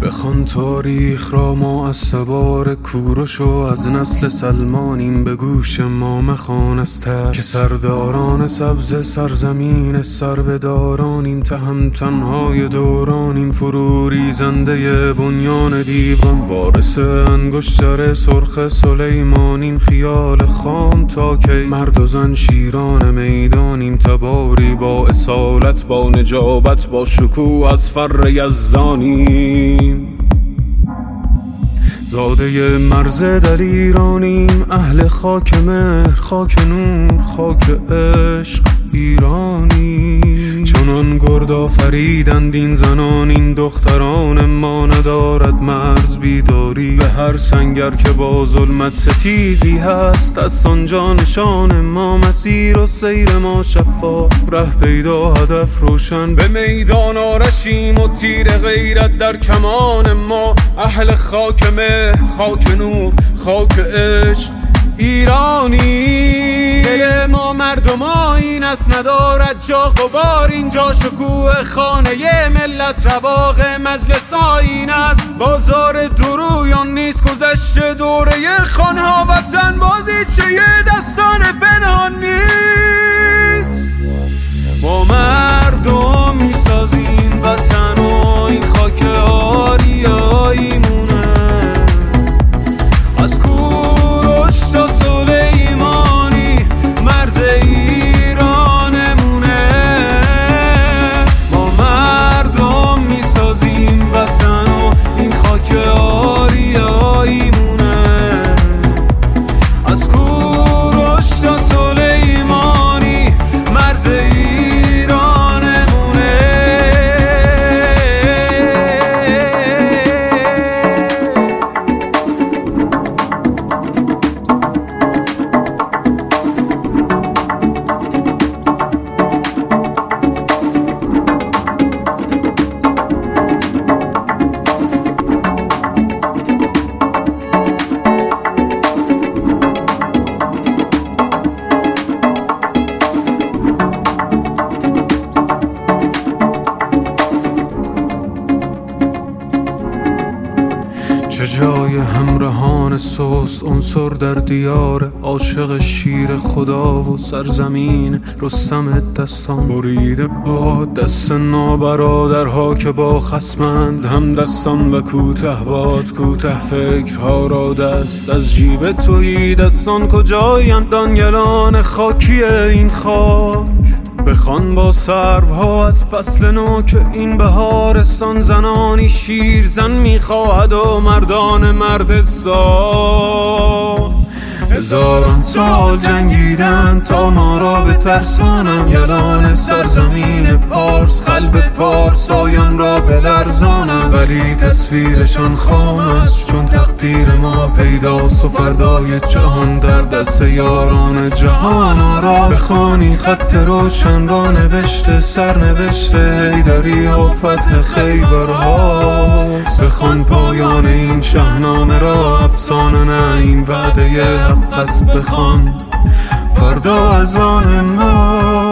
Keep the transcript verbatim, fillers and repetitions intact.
بخوان تاریخ را ما از سوار کوروش و از نسل سلمانیم، به گوش ما مخوان از ترس که سرداران سبز سرزمین سربدارانیم. تهمتنهای دورانیم، فرو ریزنده بنیان دیوان، وارث انگشتر سرخ سلیمانیم. خیال خام تا کی مرد و زن شیران میدانیم، تباری با اصالت با نجابت با شکوه از فر یزدانیم. زاده مرز دلیرانیم، اهل خاک مهر خاک نور خاک عشق ایرانی. چنان گرد آفریدند این زنان این دختران ما، ندارد مرز بیداری به هر سنگر که با ظلمت ستیزی هست. از آنجا نشان ما مسیر و سیر ما شفاف، ره پیدا هدف روشن به میدان آرشیم و تیر غیرت در کمان ما. اهل خاک مهر خاک نور خاک عشق ایرانی. دل ما مردم آیین است ندارد جا غبار، اینجا شکوه خانه ملت رواق مجلس آیین است. بازار درویان نیست گذشته دوره خانها، وطن بازیچه دستان پنهان نیست. ما مردم میسازیم وطن و این خاک آریاییمونه، از کوروش تا سلیمانی مرز ایرانمونه. ما مردم میسازیم وطن و این خاک آریاییمونه، از کوروش تا سلیمانی مرز چه جای همراهان سست عنصر در دیار، عاشق شیر خدا و سرزمین رستم دستان. بریده با دست نابرادرها که با خصمند هم دستان و کوته باد کوته فکرها را دست از جیب تویی دستان. کجایند دانگلان خاکی این خاک، بخوان با سروها از فصل نو که این بهارستان زنانی شیر زن میخواهد و مردان مردستان. هزاران سال جنگیدن تا ما را بترسانن، یلان سرزمین پارس قلب پارسایان را بلرزانن. ولی تصویرشان خام است چون تقدیر ما پیداست و فردای جهان در دست یاران جهان را. بخوانی خط روشن را نوشته سرنوشته حیدری و فتح خیبرهاست. بخوان پایان این شاهنامه را افسانه نه این وعده حق است. بخوان فردا از آن ما